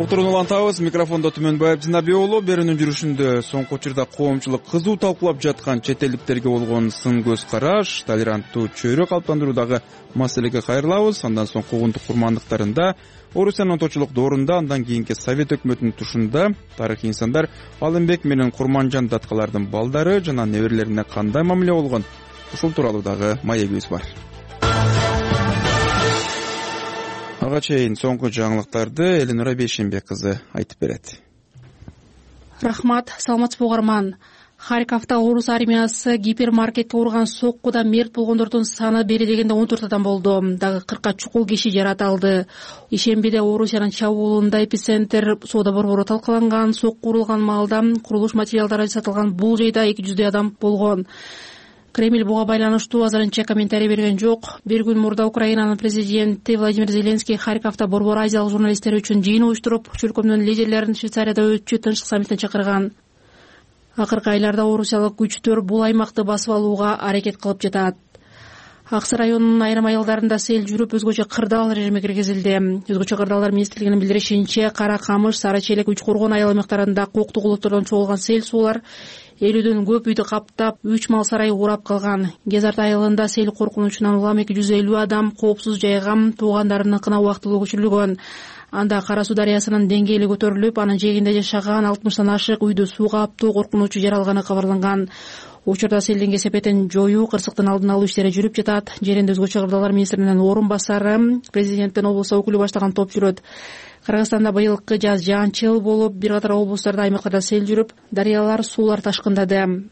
Толтурун улантабыз. Микрофондо Түмөнбаев Жинабек уулу. Берүүнүн жүрүшүндө соңку учурда коомчулук кызуу талкуулап жаткан чет элдиктерге болгон сын көз караш, толеранттуу чөйрө калыптандыруудагы маселеге кайрылабыз. Андан соң куугунтук курмандыктарында, Орусиянын оточулук доорунда, андан кийинки Совет өкмөтүнүн тушунда тарыхый инсандар Алымбек менен Курманжан даткалардын балдары жана неберелерине кандай мамиле болгон, ушул тууралуу дагы маегибиз бар. Ага чейин соңку жаңылыктарды Эленора Бейшенбек кызы айтып берет. Рахмат, саламатсызбы угарман. Харьковдо орус армиясы гипермаркетке урган соккуда мерт болгондордун саны бери дегенде 14 адам болду. Дагы 40 чукул киши жаратылды. Ишембиде Орусиянын чабуулунда эпицентр соода борбору талкаланган, сокку урулган маалда курулуш материалдары сатылган бул жайда 200 адам болгон. Кремль буга байланыштуу азырынча комментарий берген жок. Бир күн мурда Украинанын президенти Владимир Зеленский Харьковдо борбор азиялык журналисттер үчүн жыйын уюштуруп, чөлкөмдүн лидерлерин Швейцарияда өтчү тынчтык саммитине чакырган. Акыркы айларда орусиялык күчтөр бул аймакты басып алууга аракет кылып жатат. Аксы районунун айрым айылдарында сел жүрүп, өзгөчө кырдаал режиме киргизилди. Өзгөчө кырдаалдар министрлигинин билдиришинче, Кара Камыш, Сары Челек, Үч Коргон айыл аймактарында коктук улуттордон чогулган сел суулар 50дөн көп үйдү каптап, 3 мал сарай урап калган. Кезарт айылында сел коркунучунан улам 250 адам коопсуз жайга туугандарыныкына убактылуу көчүрүлгөн. Анда Кара Суу дарыясынын деңгээли көтөрүлүп, анын жээгинде жашаган 60тан ашык үйдү сууга каптуу коркунучу жаралганы кабарланган. Учурда селдин кесепетин жоюу, кырсыктын алдын алуу иштери жүрүп жатат. Жеринде өзгөчө кырдаалдар министринин орун басары, президенттин облус өкүлү баштаган топ жүрөт. Кыргызстанда быйылкы жаз жаанчыл болуп, бир катар облустарда, аймактарда сел жүрүп, дарыялар, суулар ташкындады.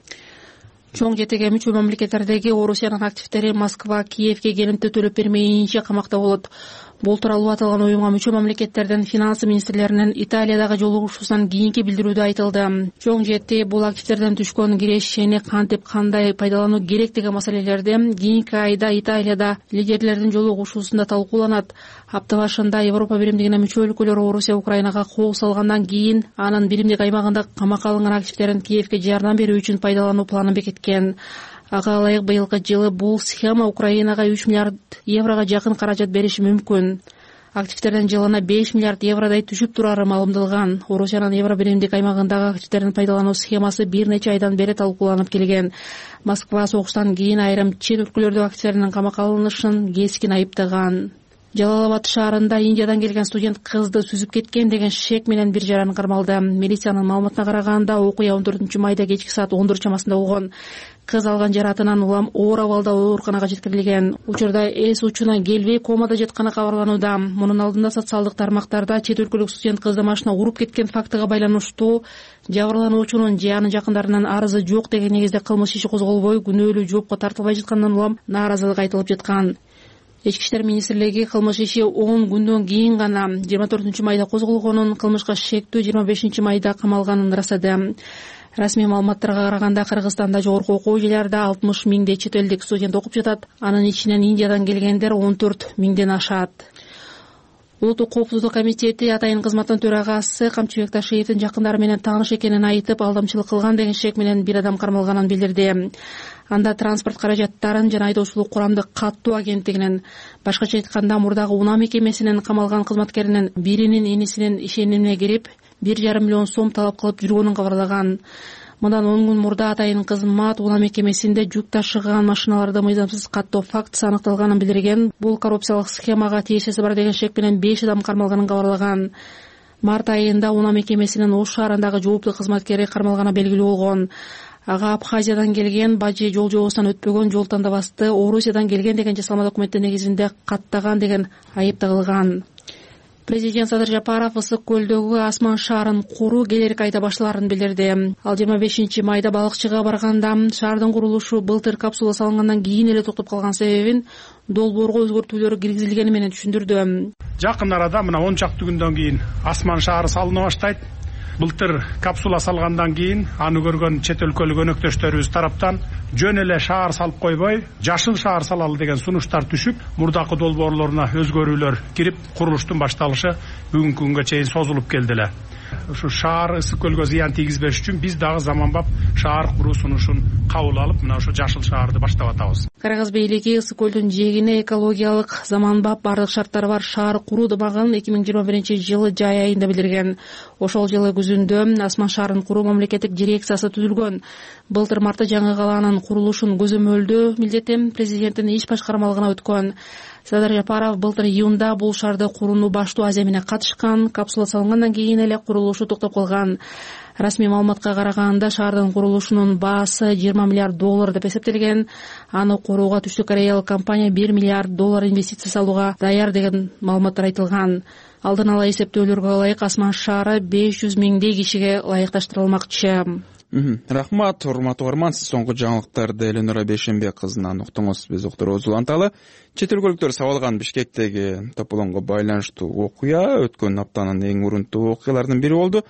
Чоң жетеге мүчө мамлекеттердеги Орусиянын активдери Москва, Киевге келимти төлөп бермейинче камакта болот. Бул тууралуу аталган уюмга мүчө мамлекеттердин финанс министрлеринин Италиядагы жолугушуусунан кийинки билдирүүдө айтылды. Чоң жети бул активдерден түшкөн кирешени кантип кандай пайдалануу керек деген маселелерди кийинки айда Италияда лидерлердин жолугушуусунда талкууланат. Апта башында Европа биримдигине мүчө өлкөлөр Орусия Украинага кол салгандан кийин анын биримдик аймагында камакка алынган активдерин Киевге жардам берүү үчүн пайдалануу планын бекиткен. Ага ылайык быйылкы жылы бул схема Украинага 3 миллиард еврого жакын каражат бериши мүмкүн. Активдердин жылына 5 миллиард евродай түшүп турары маалымдалган. Орусиянын Евро биримдик аймагындагы активдердин пайдалануу схемасы бир нече айдан бери талкууланып келген. Москва согуштан кийин айрым чет өлкөлөрдө активдердин камакка алынышын кескин айыптаган. Жалалабад шаарында Индиядан келген студент кызды сүзүп кеткен деген шек менен бир жаран кармалды. Милициянын маалыматына караганда, окуя 14-майда кечки саат 14 чамасында болгон. Кыз алган жаратынан улам оор абалда ооруканага жеткирилген. Учурда эс учуна келбей комада жатканы кабарланууда. Мунун алдында социалдык тармактарда чет өлкөлүк студент кызды машина уруп кеткен фактыга байланыштуу жабырлануучунун же анын жакындарынын арызы жок деген негизде кылмыш иши козголбой, күнөөлүү жоопко тартылбай жатканынан улам нааразылык айтылып жаткан. Ички иштер министрлиги кылмыш иши 10 күндөн кийин гана 24-майда козголгонун, кылмышка шектүү 25-майда камалганын ырастады. Расмий маалыматтарга караганда, Кыргызстанда жогорку окуу жайларда 60 миңдей чет элдик студент окуп жатат. Анын ичинен Индиядан келгендер 14 миңден ашат. Улуттук коопсуздук комитети атайын кызматтын төрагасы Камчыбек Ташиевдин жакындары менен тааныш экенин айтып, алдамчылык кылган деген шек менен бир адам кармалганын билдирди. Анда транспорт каражаттарын жана айдоочулук курамдык каттоо агенттигинин, башкача айтканда мурдагы унаа мекемесинин камалган кызматкеринин биринин энесинин ишенимине кирип 1,5 миллион сом талап кылып жүргөнүн кабарлаган. Мындан 10 күн мурда атайын кызмат унаа мекемесинде жүк ташыган машиналарды мыйзамсыз каттоо фактысы аныкталганын билдирген. Бул коррупциялык схемага тиешеси бар деген шек менен 5 адам кармалганын кабарлаган. Март айында унаа мекемесинин Ош шаарындагы жооптуу кызматкери кармалганы белгилүү болгон. Ага Абхазиядан келген, бажы жол жоосунан өтпөгөн, жол тандабасты Орусиядан келген деген жасалма документтин негизинде каттаган деген айып тагылган. Президент Садыр Жапаров Ысык көлдөгү Асман шаарын куруу келерки айда башталарын билдирди. Ал 25-майда балыкчыга барганда шаардын курулушу былтыр капсула салынгандан кийин эле токтоп калган себебин долбоорго өзгөртүүлөр киргизилгени менен түшүндүрдү. Жакын арада мына 10 чакты күндөн кийин Асман шаары салына баштайт. Былтыр капсула салгандан кийин аны көргөн чет өлкөлүк өнөктөштөрүбүз тараптан жөн эле шаар салып койбой, жашыл шаар салалы деген сунуштар түшүп, мурдакы долбоорлоруна өзгөрүүлөр кирип, курулуштун башталышы бүгүнкү күнгө чейин созулуп келди эле. Ушу шаар ысык көлгө зыян тийгизбеш үчүн биз дагы заманбап шаар куруу сунушун кабыл алып, мына ушу жашыл шаарды баштап атабыз. Карагаз бийлиги ысык көлдүн жээгине экологиялык заманбап бардык шарттары бар шаар куруудумагын 2021-жылы жай айында билдирген. Ошол жылы күзүндө Асман шаарын куруу мамлекеттик дирекциясы түзүлгөн. Былтыр мартта жаңы калаанын курулушун көзөмөлдөө милдети президенттин иш башкармалыгына өткөн. Садыр Жапаров былтыр июнда бул шаарды курууну баштоо аземине катышкан. Капсула салынгандан кийин эле курулушу токтоп калган. Расмий маалыматка караганда шаардын курулушунун баасы $20 миллиард деп эсептелген. Аны курууга Түштүк Кореялык компания $1 миллиард инвестиция салууга даяр деген маалыматтар айтылган. Алдын ала эсептөөлөргө ылайык Асман шаары 500 миңдей кишиге ылайыкташтырылмакчы. Рахмат, урматтуу угарман, сиз соңку жаңылыктарды Эленора Бейшенбек кызынан уктуңуз. Биз уктурубуз уланталы. Чет өлкөлүктөр сабалган Бишкектеги тополоңго байланыштуу окуя өткөн аптанын эң урунттуу окуяларынын бири болду.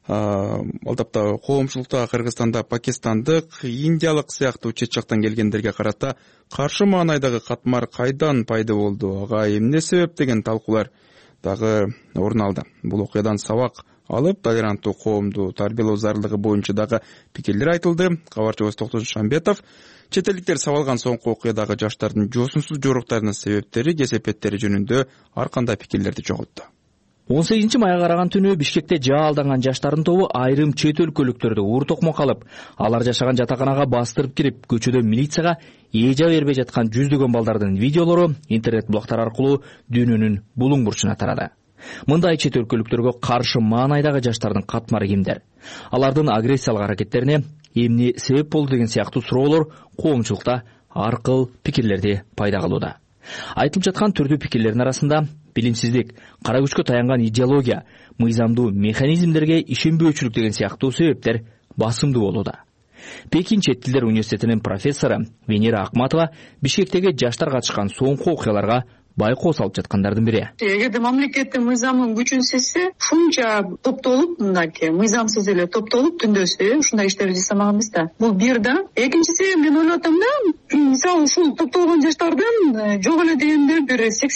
Ал тапта коомчулукта Кыргызстанда пакистандык, индиялык сыяктуу чет жактан келгендерге карата каршы маанайдагы катмар кайдан пайда болду, ага эмне себеп деген талкуулар дагы орун алды. Бул окуядан сабак алып, толеранттуу коомду тарбиялоо зарылдыгы боюнча дагы пикирлер айтылды. Кабарчыбыз Токтогул Шамбетов чет элдиктер сабалган соңку окуядагы жаштардын жосунсуз жоруктарынын себептери, кесепеттери жөнүндө ар кандай пикирлерди чогултту. 18 майга караган түнү Бишкекте жаа алданган жаштардын тобу айрым чет өлкөлүктөрдү ууртокмо калып, алар жашаган жатаканага бастырып кирип, көчөдө милицияга эжа бербей жаткан жүздөгөн балдардын видеолору интернет блогтар аркылуу дүйнөнүн булуң бурчуна тарады. Мындай чет өлкөлүктөргө каршы маанайдагы жаштардын катмары кимдер? Алардын агрессиялык аракеттерине эмне себеп болду деген сыяктуу суроолор коомчулукта ар кыл пикирлерди пайда кылууда. Айтылып жаткан түрдүү пикирлердин арасында билимсиздик, кара күчкө таянган идеология, мыйзамдуу механизмдерге ишенбөөчүлүк деген сыяктуу себептер басымдуу болууда. Пекин чет тилдер университетинин профессору Венера Акматова Бишкектеги жаштар катышкан соңку окуяларга байкоо салып жаткандардын бири. Эгерде мамлекеттин мыйзамын күчүн сезсе, ушунча топтолуп, мындай мыйзамсыз эле топтолуп түндөсү ушундай иштерди жасамаган эмес да. Бул бир да. Экинчиси, мен ойлоп атам да, мисалы ушул топтолгон жаштардын жок эле дегенде бир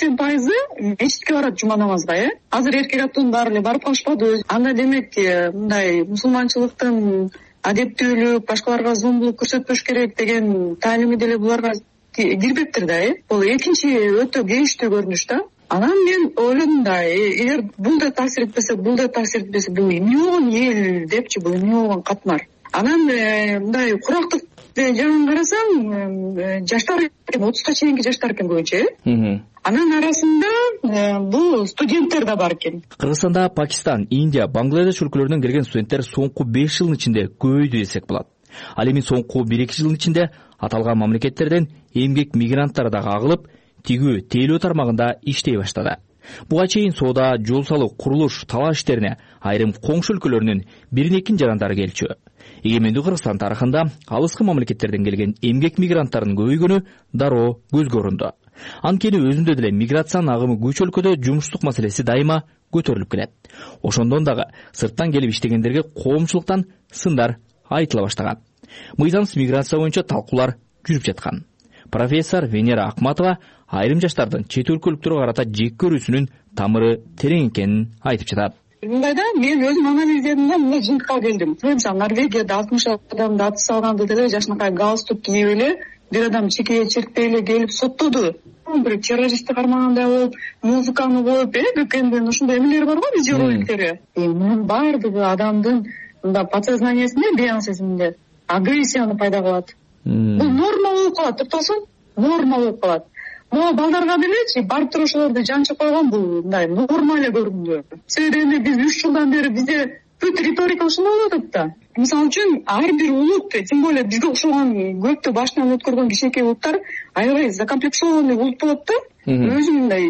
80% мечитке барат жума намазга, Азыр эркек аттын баары эле барып калышпады. Анда демек мындай мусулманчылыктын адептүүлүк, башкаларга зомбулук көрсөтпөш керек деген таалими деле буларга кирбептир да. Бул экинчи өтө кейиштүү көрүнүш да. Анан мен ойлодум да, эгер бул да таасир этпесе, бул эмне болгон эл депчи, бул эмне болгон катмар. Анан мындай курактык жагын карасаң, жаштар 30га чейинки жаштар экен көбүнчө. Анын арасында бул студенттер да бар экен. Кыргызстанда Пакистан, Индия, Бангладеш өлкөлөрүнөн келген студенттер соңку 5 жылдын ичинде көбөйдү десек болот. Ал эми соңку 1-2 жылдын ичинде аталган мамлекеттерден эмгек мигранттары дагы агылып, тигүү, тейлөө тармагында иштей баштады. Буга чейин соода, жол салуу, курулуш, талаш иштерине айрым коңшу өлкөлөрүнүн бирин-экин жарандары келчү. Эгемендүү Кыргызстан тарыхында алыскы мамлекеттерден келген эмгек мигранттарынын көбөйгөнү дароо көзгө урунду. Анткени өзүндө деле миграциянын агымы көч өлкөдө жумуштук маселеси дайыма көтөрүлүп келет. Ошондон дагы сырттан келип иштегендерге коомчулуктан сындар айтыла баштаган. Мыйзамсыз миграция боюнча талкуулар жүрүп жаткан. Профессор Венера Акматова айрым жаштардын чет өлкөлүктөргө карата жек көрүүсүнүн тамыры терең экенин айтып жатат. Мындайда мен өзүм анализдедим да, мындай жыйынтыкка келдим. Мисалы Норвегияда 60 адамды атыс алганды деле жашынакай галстук кийип эле бир адам чекеге чиртпей эле келип соттоду. Бир террористти кармагандай болуп, музыканы коюп, бекенде ушундай эмелер бар го, видеороликтери. Мунун баардыгы адамдын мында подсознаниясында, бейан сезиминде агрессияны пайда кылат. Бул норма болуп калат, токтосун, норма болуп калат. Могу балдарга делечи, барып туруп ошолорду жанчып койгон бул мындай норма эле көрүндү. Себеби биз 3 жылдан бери бизде бүт риторика ушундай болуп атат да. Мисалы үчүн ар бир улут, тем более бизге окшогон көптү башынан өткөргөн кичинекей улуттар аябай закомплексованный улут болот да. Өзү мындай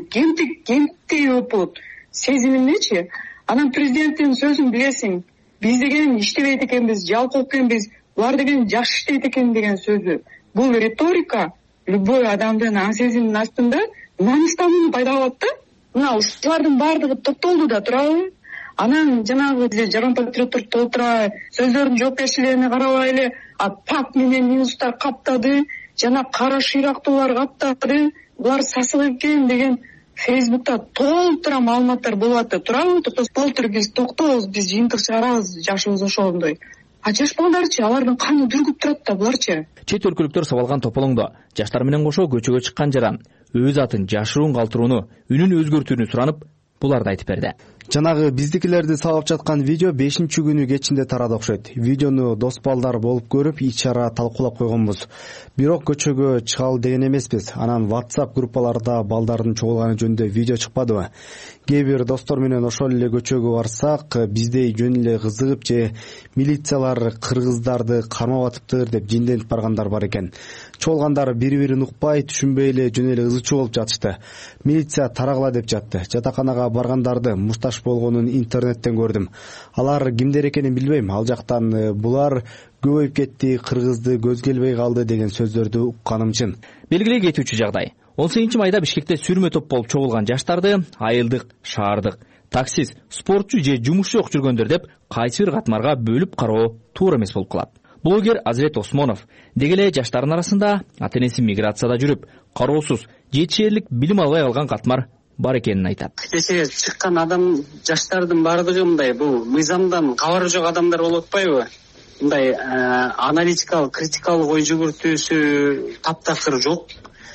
кемтей болуп болот. Сезиминдечи. Анан президенттин сөзүн билесиң, биз деген иштебейт экенбиз, жалкоо экенбиз, булар деген жакшы иштейт экен деген сөзү. Бул риторика любой адамдын аң сезиминин астында намыстанууну пайда кылат да. Мына ушулардын баардыгы топтолду да турабы? Анан жанагы деле жаран патриоттор толтура сөздөрүн жоопкерчилигине карабай эле пак менен ньюстар каптады, жана кара шыйрактуулар каптады, булар сасык экен деген Фейсбукта толтура маалыматтар болуп атты. Турабы? Толтур биз токтобуз, биз жыйынтык чыгарабыз, жашыбыз ошондой. Жаш балдарчы, алардын каны дүргүп турат да буларчы. Чет өлкөлүктөр сабалган тополоңдо жаштар менен кошо көчөгө чыккан жаран өз атын жашыруун калтырууну, үнүн өзгөртүүнү суранып, буларды айтып берди. Жанагы биздикилерди сабап жаткан видео 5-күнү кечинде тарады окшойт. Видеону дос балдар болуп көрүп, ич-чара талкуулап койгонбуз. Бирок көчөгө чыгалы деген эмеспиз. Анан WhatsApp группаларда балдардын чогулганы жөнүндө видео чыкпадыбы? Кээ бир достор менен ошол эле көчөгө барсак, биздей жөн эле кызыгып же милициялар кыргыздарды кармап атыптыр деп жинденип баргандар бар экен. Чогулгандар бири-бирин укпай, түшүнбөй эле жөн эле ызычуу болуп жатышты. Милиция тарагыла деп жатты. Жатаканага баргандарды мушташ болгонун интернеттен көрдүм. Алар кимдер экенин билбейм. Ал жактан булар көбөйүп кетти, кыргызды көз келбей калды деген сөздөрдү укканым чын. Белгилей кетүүчү жагдай. 18 майда Бишкекте сүрмө топ болуп чогулган жаштарды айылдык, шаардык, таксист, спортчу же жумушчу ок жүргөндөр деп кайсы бир катмарга бөлүп кароо туура эмес болуп калат. Блогер Азирет Осмонов дегеле жаштардын арасында ата-энеси миграцияда жүрүп, кароосуз, жетишээрлик билим албай калган катмар бар экенин айтат. Кечээ чыккан адам жаштардын баардыгы мындай бул мыйзамдан кабары жок адамдар болуп атпайбы? Мындай аналитикалык, критикалык ой жүгүртүүсү таптакыр жок,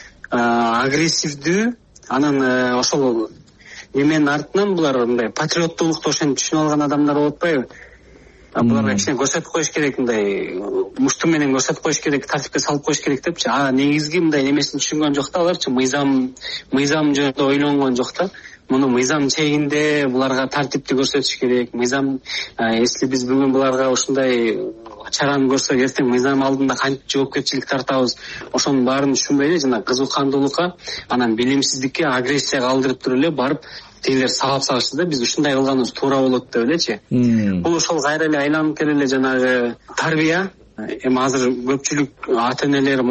агрессивдүү. Анан ошол эменин артынан булар мындай патриоттуулукту ошентип түшүнүп алган адамдар болуп атпайбы? Буларга кичине көрсөтүп коюш керек, мындай мушту менен көрсөтүп коюш керек, тартипке салып коюш керек депчи. Негизги мындай эмесин түшүнгөн жок да аларчы, мыйзам жөнүндө ойлонгон жок да. Муну мыйзам чегинде буларга тартипти көрсөтүш керек. Мыйзам, если биз бүгүн буларга ушундай чараны көрсөк, эртең мыйзам алдында кантип жоопкерчилик тартабыз, ошонун баарын түшүнбөй эле жана кызыккандуулукка, анан билимсиздикке, агрессияга алдырып туруп эле барып тегилер сабап салышты да, биз ушундай кылганыбыз туура болот деп элечи. Бул ошол кайра эле айланып келе эле жанагы тарбия. Эми азыр көпчүлүк ата-энелер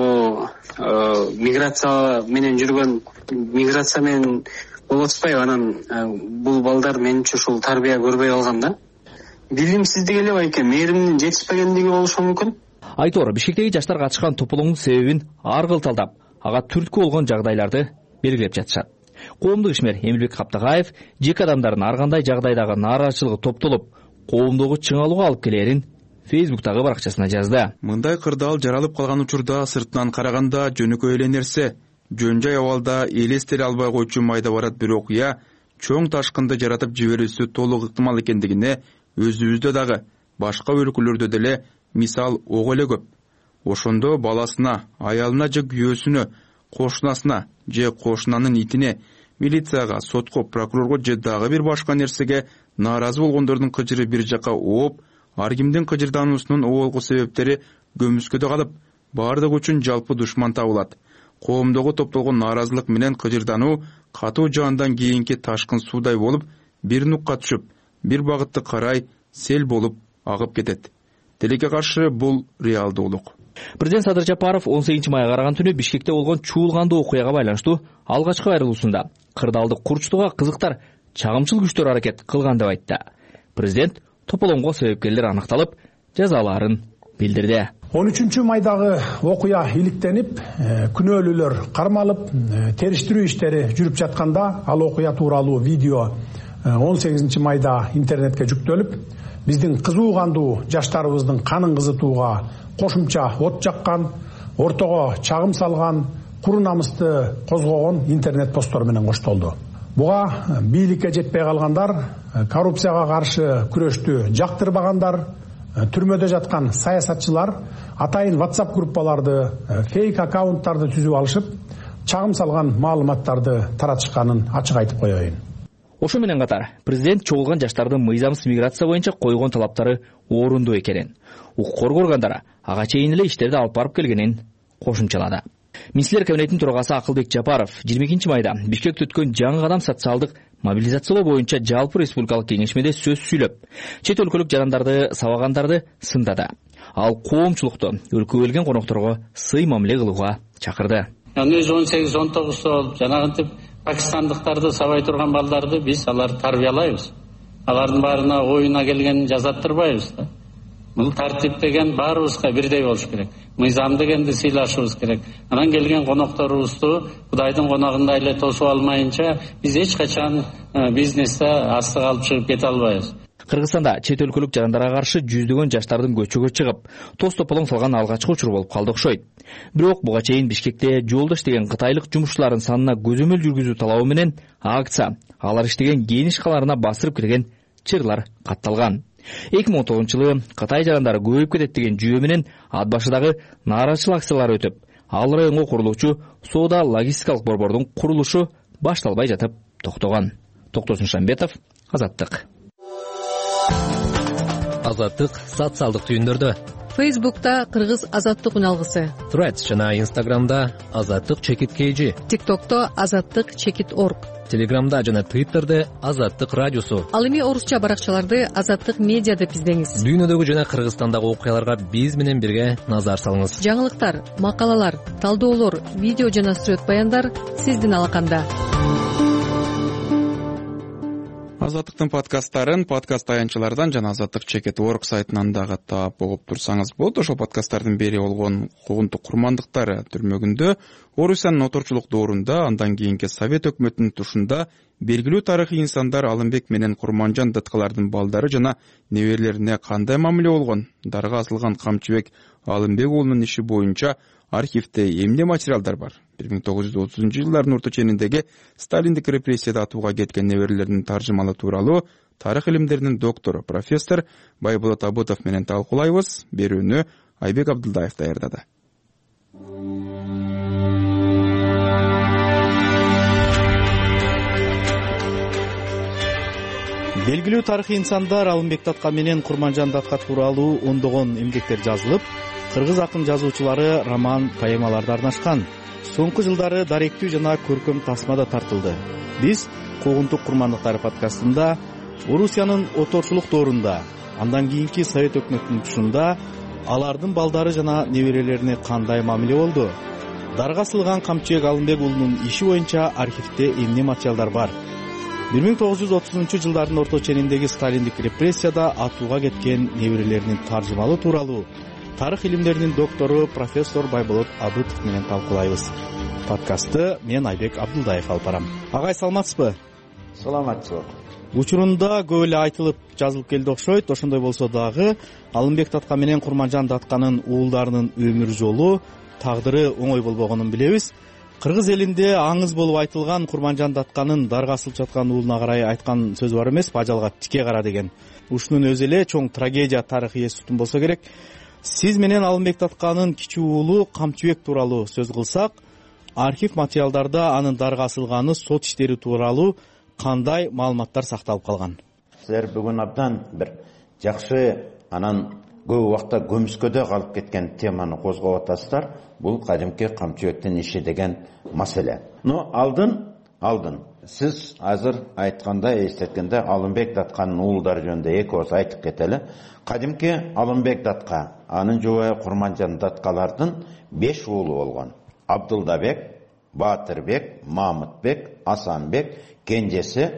миграция менен жүргөн, миграция менен болуп атпайбы, анан бул балдар менимче ушул тарбия көрбөй калган да. Билимсиздик эле байке, мээримдин жетишпегендиги болушу мүмкүн. Айтор, Бишкектеги жаштар катышкан тополоңдун себебин ар кыл талдап, ага түрткү болгон жагдайларды белгилеп жатышат. Коомдук ишмер Эмилбек Каптагаев жеке адамдардын ар кандай жагдайдагы нааразычылыгы топтолуп, коомдогу чыңалууга алып келерин Фейсбуктагы баракчасына жазды. Мындай кырдаал жаралып калган учурда сыртынан караганда жөнөкөй эле нерсе. Жөн-жай абалда элестере албай койчу майда барат бир окуя чоң ташкынды жаратып жиберүүсү толук ыктымал экендигине өзүбүздө дагы башка өлкөлөрдө деле мисал ого эле көп. Ошондо баласына, аялына же күйөөсүнө, кошунасына же кошунанын итине, милицияга, сотко, прокурорго же дагы бир башка нерсеге нааразы болгондордун кыжыры бир жака ооп, ар кимдин кыжырдануусунун оолгу себептери көмүскөдө калып, баардык үчүн жалпы душман табылат. Коомдогу топтолгон нааразылык менен кыжырдануу катуу жаандан кийинки ташкын суудай болуп, бир нукка түшүп, бир багытты карай сел болуп агып кетет. Тилекке каршы бул реалдуулук. Президент Садыр Жапаров 18 майга караган түнү Бишкекте болгон чуулгандуу окуяга байланыштуу алгачкы айрылуусунда кырдаалды курчутууга кызыктар чагымчыл күчтөр аракет кылган деп айтты. Президент тополоңго себепкерлер аныкталып, жазаларын билдирди. 13 майдагы окуя иликтенип, күнөөлүүлөр кармалып, териштирүү иштери жүрүп жатканда ал окуя тууралуу видео 18 майда интернетке жүктөлүп, биздин кызуу кандуу жаштарыбыздын канын кызытууга кошумча от жаккан, ортого чагым салган, куру намысты козгогон интернет посттор менен коштолду. Буга бийликке жетпей калгандар, коррупцияга каршы күрөштү жактырбагандар, түрмөдө жаткан саясатчылар атайын WhatsApp группаларды, фейк аккаунттарды түзүп алышып, чагым салган маалыматтарды таратышканын ачык айтып коеюн. Ошо менен катар президент чогулган жаштардын мыйзамсыз миграция боюнча койгон талаптары орунду экенин, укук коргондор ага чейин эле иштерди алып барып келгенин кошумчалады. Министрлер кабинетинин төрагасы Акылбек Жапаров 22 майда Бишкекте өткөн жаңы кадам социалдык мобилизациялоо боюнча жалпы республикалык кеңешмеде сөз сүйлөп, чет өлкөлүк жарандарды сабагандарды сындады. Ал коомчулукту өлкөгө келген конокторго сый мамиле кылууга чакырды. Өзү 18-19 болуп жанагынтип пакистандыктарды сабай турган балдарды биз аларды тарбиялайбыз. алардын баарына оюна келгенин жазаттырбайбыз да. Бул тартип деген баарыбызга бирдей болуш керек. Мыйзам дегенди сыйлашыбыз керек. Анан келген конокторубузду Кудайдын коногундай эле тосуп алмайынча биз эч качан бизнесте астык алып чыгып кете албайбыз. Кыргызстанда чет өлкөлүк жарандарга каршы жүздөгөн жаштардын көчөгө чыгып, тоз тополоң салган алгачкы учур болуп калды окшойт. Бирок буга чейин Бишкекте жолдо иштеген кытайлык жумушчулардын санына көзөмөл жүргүзүү талабы менен акция алар иштеген кийин ишканаларына басырып кирген чырлар катталган. 2019-жылы Кытай жарандары көбөйүп кетет деген жүйө менен ат башыдагы нааразычылык акциялары өтүп, ал районго курулуучу соода логистикалык борбордун курулушу башталбай жатып токтогон. Токтосун Шамбетов, Азаттык. Азаттык социалдык түйүндөрдө. Фейсбукта Кыргыз Азаттык үналгысы. Threads жана Инстаграмда Азаттык чекит KG. ТикТокто Азаттык чекит орг. Телеграмда жана Твиттерде Азаттык радиосу. Ал эми орусча баракчаларды Азаттык медиа деп издеңиз. Дүйнөдөгү жана Кыргызстандагы окуяларга биз менен бирге назар салыңыз. Жаңылыктар, макалалар, талдоолор, видео жана сүрөт баяндар сиздин алаканда. Азаттыктын подкасттарын подкаст таянчылардан жана Азаттык чекит орг сайтынан дагы таап угуп турсаңыз болот. Ошол подкасттардын бери болгон куугунтук курмандыктары түрмөгүндө, Орусиянын оторчулук доорунда, андан кийинки Совет өкмөтүнүн тушунда белгилүү тарыхый инсандар Алымбек менен Курманжан Даткалардын балдары жана неберелерине кандай мамиле болгон? Дарга асылган Камчыбек Алымбек уулунун иши боюнча архивде эмне материалдар бар? 1930-жылдардын орто чениндеги сталиндик репрессияда атууга кеткен неберелердин таржымалы тууралуу тарых илимдеринин доктору профессор Байболот Абытов менен талкуулайбыз. Берүүнү Айбек Абдылдаев даярдады. Белгилүү тарыхый инсандар Алымбек Датка менен Курманжан Датка тууралуу ондогон эмгектер жазылып, кыргыз акын жазуучулары роман, поэмаларды арнашкан. Соңку жылдары даректүү жана көркөм тасмада тартылды. Биз Куугунтук курмандыктары подкастында Орусиянын оторчулук доорунда, андан кийинки Совет өкмөтүнүн тушунда алардын балдары жана неберелерине кандай мамиле болду? Дарга асылган Камчыбек Алымбек уулунун иши боюнча архивде эмне материалдар бар? 1930-жылдардын орто чениндеги сталиндик репрессияда атууга кеткен неберелеринин таржымалы тууралуу тарых илимдеринин доктору профессор Байболот Абытов менен талкуулайбыз. Подкастты мен Айбек Абдылдаев алып барам. Агай, саламатсызбы? Саламатсызбы. Учурунда көп эле айтылып жазылып келди окшойт. Ошондой болсо дагы Алымбек Датка менен Курманжан Датканын уулдарынын өмүр жолу, тагдыры оңой болбогонун билебиз. Кыргыз элинде аңыз болуп айтылган Курманжан Датканын дарга асылып жаткан уулуна карай айткан сөз бар эмеспи? Ажалга тике кара деген. Ушунун өзү эле чоң трагедия тарыхы эстутун болсо керек. Сиз менен Алымбек Датканын кичүү уулу Камчыбек тууралуу сөз кылсак, архив материалдарда анын дарга асылганы, сот иштери тууралуу кандай маалыматтар сакталып калган? Силер бүгүн абдан бир жакшы, анан көп убакта көмүскөдө калып кеткен теманы козгоп атасыздар. Бул кадимки Камчыбектин иши деген маселе. Но алдын сиз азыр айткандай, эстеткенде Алымбек Датканын уулдары жөнүндө эки ооз айтып кетели. Кадимки Алымбек Датка, анын жубайы Курманжан Даткалардын 5 уулу болгон. Абдылдабек, Баатырбек, Мамытбек, Асанбек, кенжеси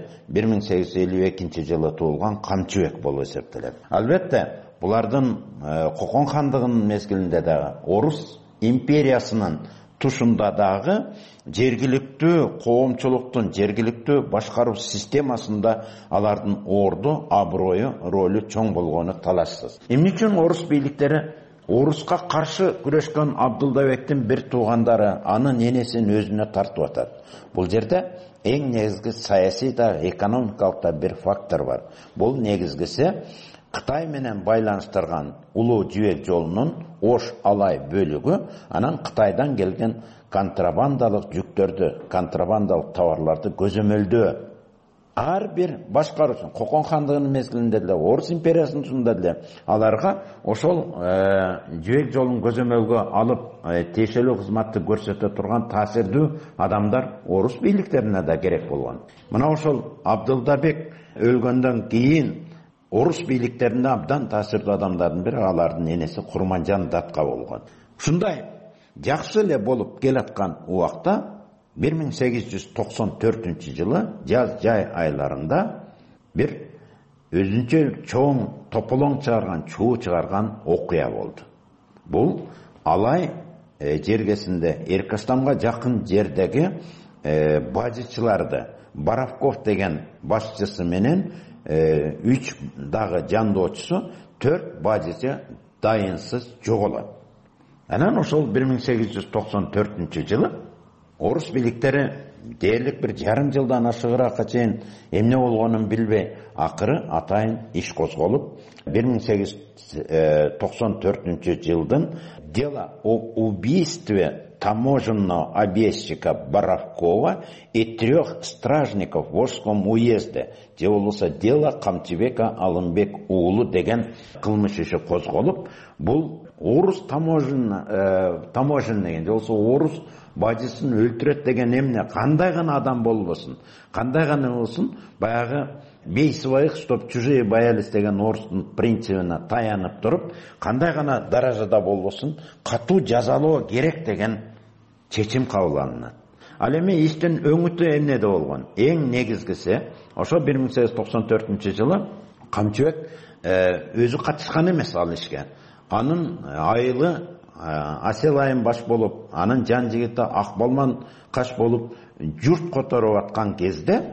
1852-жылы туулган Камчыбек болуп эсептелет. Албетте, булардын Кокон хандыгынын мезгилинде дагы Орус империясынын тушунда дагы жергиликтүү коомчулуктун, жергиликтүү башкаруу системасында алардын орду, аброю, ролу чоң болгону талашсыз. Эмне үчүн орус бийликтери Оруска каршы күрөшкөн Абдылдабектин бир туугандары анын энесин өзүнө тартып атат? Бул жерде эң негизги саясий да, экономикалык да бир фактор бар. Бул негизгиси Кытай менен байланыштырган улуу жибек жолунун Ош Алай бөлүгү, анан Кытайдан келген контрабандалык жүктөрдү, контрабандалык товарларды көзөмөлдөө. Ар бир башкаруучу Кокон хандыгынын мезгилинде деле, Орус империясынын тушунда деле аларга ошол жибек жолун көзөмөлгө алып тиешелүү кызматты көрсөтө турган таасирдүү адамдар Орус бийликтерине да керек болгон. Мына ошол Абдылдабек өлгөндөн кийин Орус бийликтеринде абдан таасирдүү адамдардын бири алардын энеси Курманжан Датка болгон. Ушундай жакшы эле болуп келаткан убакта 1894-жылы жаз жай айларында бир өзүнчө чоң тополоң чыгарган, чуу чыгарган окуя болду. Бул Алай жергесинде Эркастамга жакын жердеги бажычыларды Боровков деген башчысы менен 3 дагы жандоочусу 4 бажычы дайынсыз жоголот. Анан ошол 1894 жылы орус бийликтери дээрлик бир жарым жылдан ашыгыраакка чейин эмне болгонун билбей, акыры атайын иш козголуп 1894 жылдын дело о убийстве таможенного объездчика Боровкова и 3 стражников в Волжском уезде, же болбосо дело Камчыбека Алымбек уулу деген кылмыш иши козголуп, бул орус таможенный же болбосо орус бажысын өлтүрөт деген эмне, кандай гана адам болбосун, кандай гана болсун, баягы бей своих, чтоб чужие боялись деген орустун принцибине таянып туруп, кандай гана даражада болбосун, катуу жазалоо керек деген чечим кабыл алынат. Ал эми иштин өңүтү эмнеде болгон? Эң негизгиси, ошо 1894 жылы Камчыбек өзү катышкан эмес ал ишке. Анын айылы Асел айым баш болуп, анын жан жигити Акбалман каш болуп журт которуп аткан кезде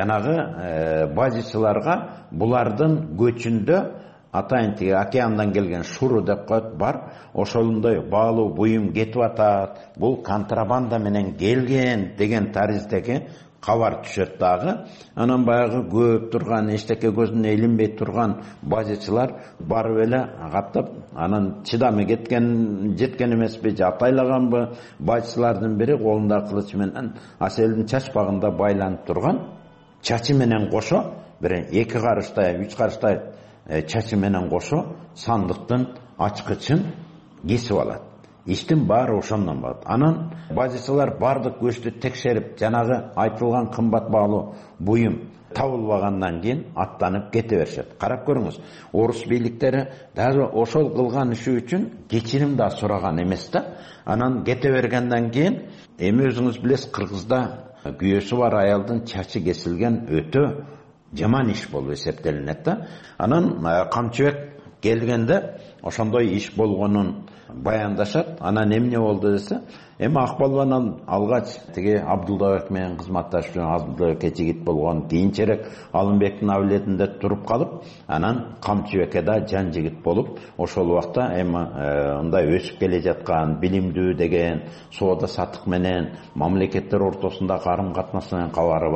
жанагы бажычыларга булардын көчүндө атайын тиги океандан келген шуру деп коет бар, ошолундай баалуу буюм кетип атат, бул контрабанда менен келген деген тариздеги кабар түшөт дагы. Анан баягы көп турган, эчтеке көзүнө илинбей турган бажычылар барып эле каттап, анан чыдамы жеткен эмеспи, атайлаганбы, бажычылардын бири колунда кылыч менен Аселдин чачпагында байланып турган чачы менен кошо, бир 2 карыштай, 3 карыштай чачы менен кошо сандыктын ачкычын кесип алат. Иштин баары ошондон болот. Анан бажычылар бардык көчтү текшерип, жанагы айтылган кымбат баалуу буюм табылбагандан кийин аттанып кете беришет. Карап көрүңүз, орус бийликтери даже ошол кылган иши үчүн кечирим да сураган эмес да. Анан кете бергенден кийин, эми өзүңүз билесиз, Кыргызда күйөөсү бар аялдын чачы кесилген өтө жаман иш болуп эсептелинет да. Анан Камчыбек келгенде ошондой иш болгонун баяндашат. Анан эмне болду десе, эми Акбалбанан алгач тиги Абдулдабек менен кызматташып жүргөн Абдулдабекке жигит болгон, кийинчерээк Алымбектин абилетинде туруп калып, анан Камчыбекке да жан жигит болуп, ошол убакта эми мындай өсүп келе жаткан, билимдүү деген, соода сатык менен мамлекеттер ортосунда карым катнаш менен кабары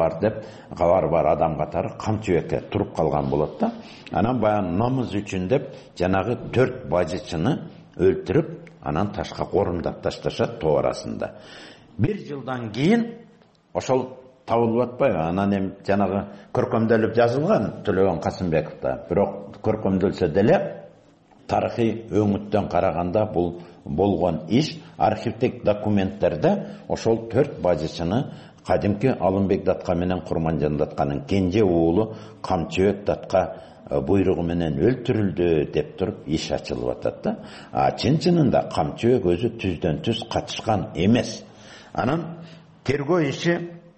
бар адам катары Камчыбекке туруп калган болот да. Анан баягы намыз үчүн деп жанагы 4 бажычыны өлтүрүп, анан ташка корумдап ташташат тоо арасында. 1 жылдан кийин ошол табылып атпайбы? Анан эми жанагы көркөмдөлүп жазылган Төлөгөн Касымбековда. Бирок көркөмдөлсө деле тарыхый өңүттөн караганда бул болгон иш архивдик документтерде ошол 4 бажычыны кадимки Алымбек датка менен Курманжан датканын кенже уулу Камчыбек датка буйругу менен өлтүрүлдү деп туруп иш ачылып атат да. Чын-чынында Камчыбек өзү түздөн түз катышкан эмес. Анан тергөө иши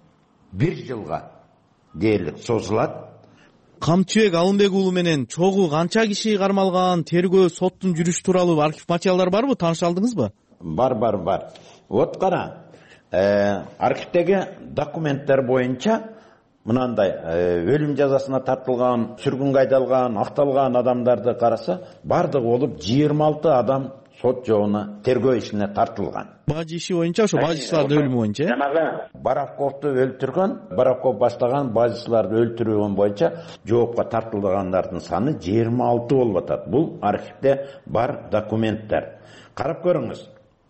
1 жылга дээрлик созулат. Камчыбек Алымбек уулу менен чогуу канча киши кармалган, тергөө соттун жүрүшү тууралуу архив материалдар барбы? Тааныша алдыңызбы? Бар. Вот кара, архивдеги документтер боюнча мынандай өлүм жазасына тартылган, сүргүнгө айдалган, акталган адамдарды караса, бардыгы болуп 26 адам сот жообуна тергөө ишине тартылган. Бажы иши боюнча, ошо бажычылардын өлүмү боюнча. Жанагы Боровковду өлтүргөн, Боровков баштаган бажычыларды өлтүрүүгө боюнча жоопко тартылгандардын саны 26 болуп атат. Бул архивде бар документтер. Карап көрүңүз.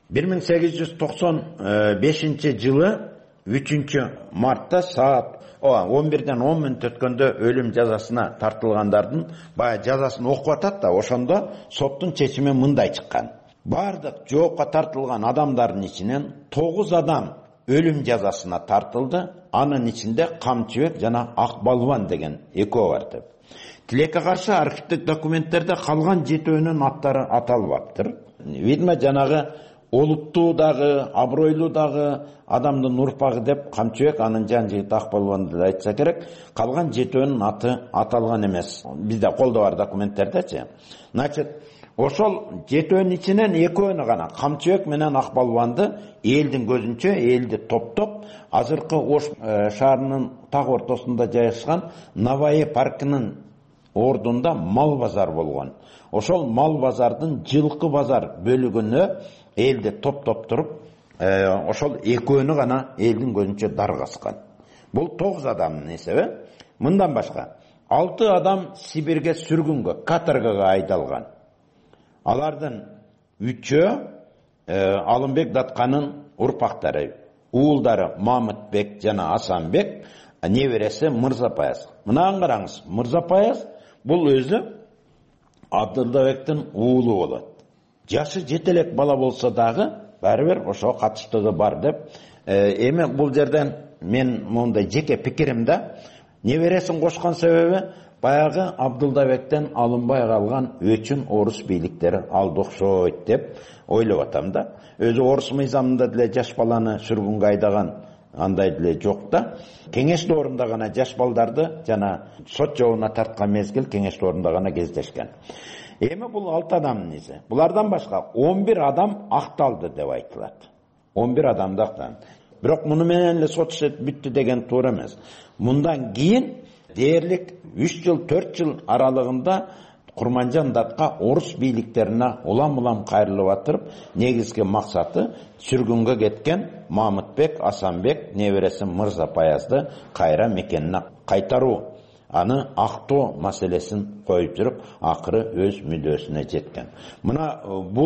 1895 жылы 3 мартта саат 11-ден 10 мүнөт өткөндө өлүм жазасына тартылгандардын бая жазасын окуп атат да, ошондо соттун чечими мындай чыккан. Бардык жоопко тартылган адамдардын ичинен 9 адам өлүм жазасына тартылды. Анын ичинде Камчыбек жана Акбалбан деген экөө бар деп. Тилекке каршы архивдик документтерде калган 7-өөнүн аттары аталбаптыр. Видимо, жанагы олуттуу дагы, абройлуу дагы адамдын урпагы деп Камчыбек анын жан жигит Акбалбанды да айтса керек. Калган жетөөнүн аты аталган эмес. Бизде колдо бар документтердечи. Значит, ошол жетөөнүн ичинен экөөнү гана Камчыбек менен Акбалбанды элдин көзүнчө, элди топтоп, азыркы Ош шаарынын так ортосунда жайгашкан Наваи паркынын ордунда мал базар болгон. Ошол мал базардын жылкы базар бөлүгүнө элди топтоп туруп, ошол экөөнү гана элдин көзүнчө даргаскан. Бул 9 адамдын эсеби. Мындан башка 6 адам Сибирге сүргүнгө, каторгага айдалган. Алардын 3-өө Алымбек Датканын урпактары, уулдары Мамытбек жана Асанбек, небереси Мырзапаяз. Мынаны караңыз, Мырзапаяз бул өзү Абдылдабектин уулу болот. Жашы жетелек бала болсо дагы баары бир ошо катыштыгы бар деп. Эми бул жерден мен мондай жеке пикиримде небересин кошкон себеби баягы Абдылдабектен алынбай калган өчүн орус бийликтери алды окшойт деп ойлоп атам да. Өзү орус мыйзамында деле жаш баланы сүргүнгө айдаган андай деле жок да. Кеңеш доорунда гана жаш балдарды жана сот жобуна тарткан мезгил кеңеш доорунда гана кездешкен. Эми бул 6 адамдын изи. Булардан башка 11 адам акталды деп айтылат. 11 адамды акталды. Бирок муну менен эле сот иши бүттү деген туура эмес. Мындан кийин дээрлик 3 жыл, 4 жыл аралыгында Курманжан Датка орус бийликтерине улам-улам кайрылып атырып, негизги максаты сүргүнгө кеткен Мамытбек, Асанбек, небереси Мырзапаязды кайра мекенине кайтаруу, аны актоо маселесин коюп жүрүп, акыры өз мүдөөсүнө жеткен. Мына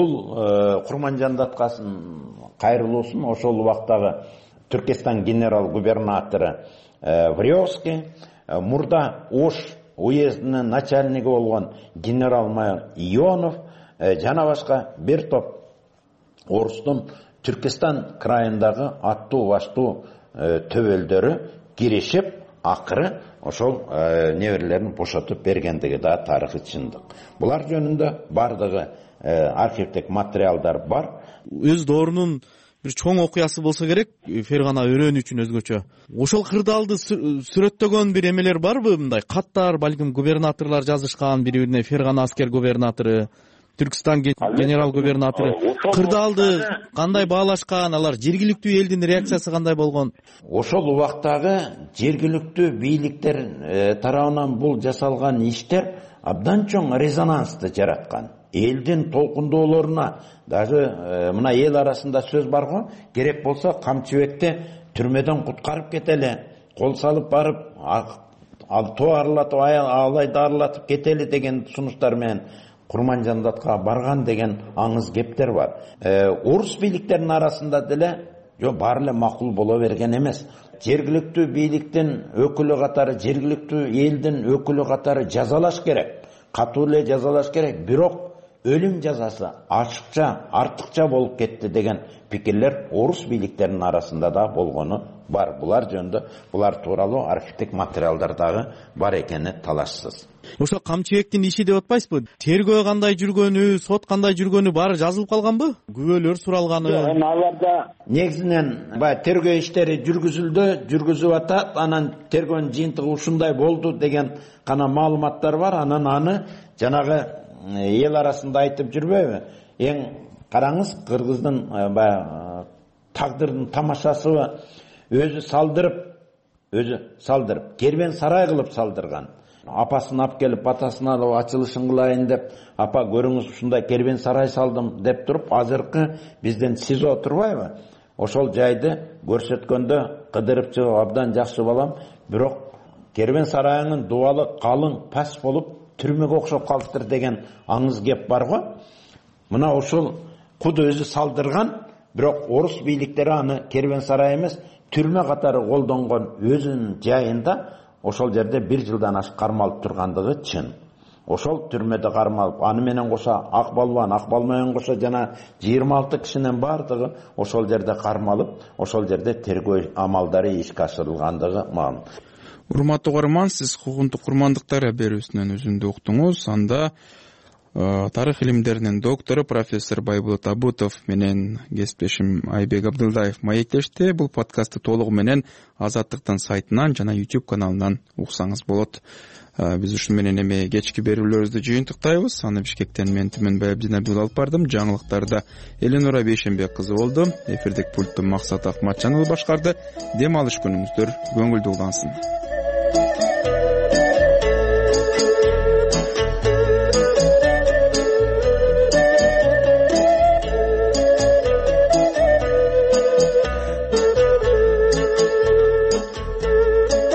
бул Курманжан Даткасын кайрылуусун ошол убактагы Түркистан генерал-губернатору Врёвский, мурда Ош уездинин начальниги болгон генерал-майор Ионов жана башка бир топ орустун Түркистан крайындагы аттуу баштуу төбөлдөрү киришип, акыры ошол неберелерин бошотуп бергендиги да тарыхый чындык. Булар жөнүндө бардыгы архивдик материалдар бар. Өз доорунун бир чоң окуясы болсо керек, Фергана өрөөнү үчүн өзгөчө. Ошол кырдаалды сүрөттөгөн бир эмелер барбы? Мындай каттар, балким губернаторлор жазышкан, бири-бирине Фергана аскер губернатору, Түркистан генерал губернатору. Кырдаалды кандай баалашкан, алар жергиликтүү элдин реакциясы кандай болгон? Ошол убактагы жергиликтүү бийликтер тарабынан бул жасалган иштер абдан чоң резонансты жараткан. Элдин толкундоолоруна, даже мына эл арасында сөз бар го, керек болсо Камчыбекти түрмөдөн куткарып кетели, кол салып барып, тоо арылатып, алайды арылатып кетели деген сунуштар менен Курманжан Датка барган деген аңыз кептер бар. Орус бийликтеринин арасында деле баары эле макул боло берген эмес. Жергиликтүү бийликтин өкүлү катары, жергиликтүү элдин өкүлү катары жазалаш керек. Катуу эле жазалаш керек. Бирок өлүм жазасы ачыкча, артыкча болуп кетти деген пикирлер орус бийликтеринин арасында да болгону бар. Булар жөнүндө, булар тууралуу архивдик материалдар дагы бар экени талашсыз. Ошо Камчыбектин иши деп атпайсызбы? Тергөө кандай жүргөнү, сот кандай жүргөнү баары жазылып калганбы? Күбөлөр суралганы. Аларда негизинен баягы тергөө иштери жүргүзүлүп атат, анан тергөөнүн жыйынтыгы ушундай болду деген гана маалыматтар бар. Анан аны жанагы эл арасында айтып жүрбөйбү? Эң караңыз, кыргыздын баягы тагдырдын тамашасы өзү салдырып, кербен сарай кылып салдырган. Апасын алып келип, батасын алып ачылышын кылайын деп, апа көрүңүз ушундай кербен сарай салдым деп туруп, азыркы бизден СИЗО турбайбы? Ошол жайды көрсөткөндө кыдырып чыгып абдан жакшы балам, бирок кербен сарайынын дубалы калың, пас болуп түрмөгө окшоп калыптыр деген аңыз кеп бар го. Мына ошол куд өзү салдырган, бирок орус бийликтери аны кербен сарай эмес, түрмө катары колдонгон өзүнүн жайында ошол жерде 1 жылдан ашык кармалып тургандыгы чын. Ошол түрмөдө кармалып, аны менен кошо Акбал менен кошо жана 26 кишинин бардыгы ошол жерде кармалып, ошол жерде тергөө амалдары ишке ашырылгандыгы маалым. Урматтуу угарман, сиз куугунтук курмандыктар берүүсүнөн өзүндү уктуңуз. Анда тарых илимдеринин доктору профессор Байбулат Абутов менен кесиптешим Айбек Абдылдаев маектешти. Бул подкастты толугу менен Азаттыктын сайтынан жана YouTube каналынан уксаңыз болот. Биз ушун менен эми кечки берүүлөрүбүздү жыйынтыктайбыз. Аны Бишкектен мен Түмөнбай Абдинабил алып бардым. Жаңылыктарда Эленора Бейшенбек кызы болду. Эфирдик пультту Максат Акматжанов башкарды. Дем алыш күнүңүздөр көңүлдүү улансын.